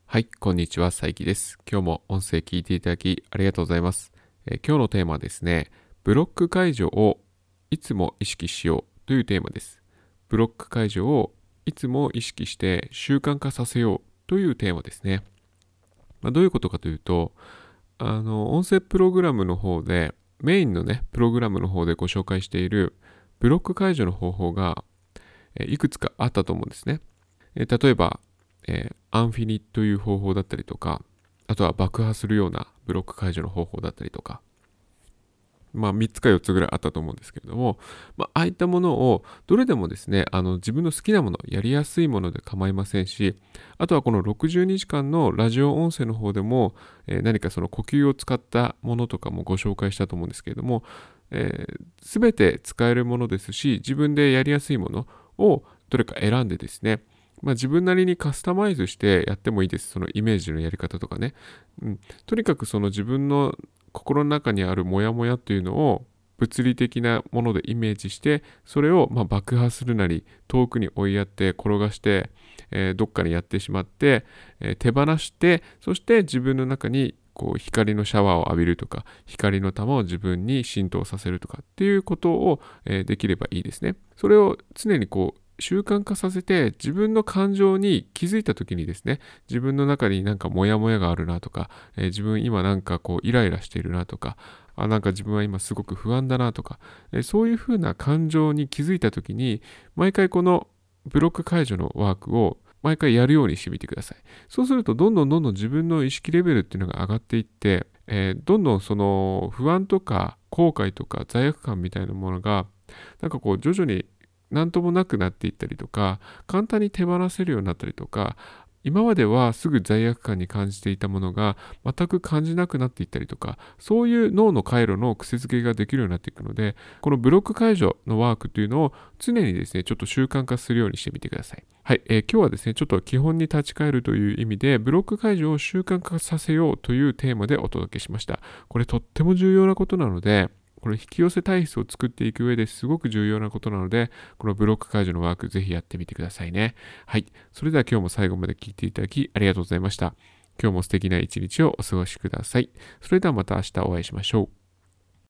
はい、こんにちは、佐伯です。今日も音声聞いていただきありがとうございます。今日のテーマはですね、ブロック解除をいつも意識しようというテーマです。ブロック解除をいつも意識して習慣化させようというテーマですね。どういうことかというと、音声プログラムの方で、メインのね、プログラムの方でご紹介しているブロック解除の方法がいくつかあったと思うんですね。例えば、アンフィニという方法だったりとか、あとは爆破するようなブロック解除の方法だったりとか、3つか4つぐらいあったと思うんですけれども、ああいったものをどれでもですね、自分の好きなもの、やりやすいもので構いませんし、あとはこの62時間のラジオ音声の方でも、何かその呼吸を使ったものとかもご紹介したと思うんですけれども、すべて使えるものですし、自分でやりやすいものをどれか選んでですね、自分なりにカスタマイズしてやってもいいです。そのイメージのやり方とかね。とにかくその自分の心の中にあるモヤモヤというのを物理的なものでイメージして、それを爆破するなり、遠くに追いやって転がして、どっかにやってしまって、手放して、そして自分の中にこう光のシャワーを浴びるとか、光の玉を自分に浸透させるとかっていうことを、できればいいですね。それを常にこう習慣化させて、自分の感情に気づいた時にですね、自分の中になんかモヤモヤがあるなとか、自分今なんかこうイライラしているなとか、なんか自分は今すごく不安だなとか、そういうふうな感情に気づいた時に、毎回このブロック解除のワークを毎回やるようにしてみてください。そうするとどんどん自分の意識レベルっていうのが上がっていって、どんどんその不安とか後悔とか罪悪感みたいなものがなんかこう徐々になんともなくなっていったりとか、簡単に手放せるようになったりとか、今まではすぐ罪悪感に感じていたものが全く感じなくなっていったりとか、そういう脳の回路の癖づけができるようになっていくので、このブロック解除のワークというのを常にですね、ちょっと習慣化するようにしてみてください。はい、今日はですね、ちょっと基本に立ち返るという意味で、ブロック解除を習慣化させようというテーマでお届けしました。これとっても重要なことなので、これ引き寄せ体質を作っていく上ですごく重要なことなので、このブロック解除のワークぜひやってみてくださいね。はい。それでは今日も最後まで聞いていただきありがとうございました。今日も素敵な一日をお過ごしください。それではまた明日お会いしましょう。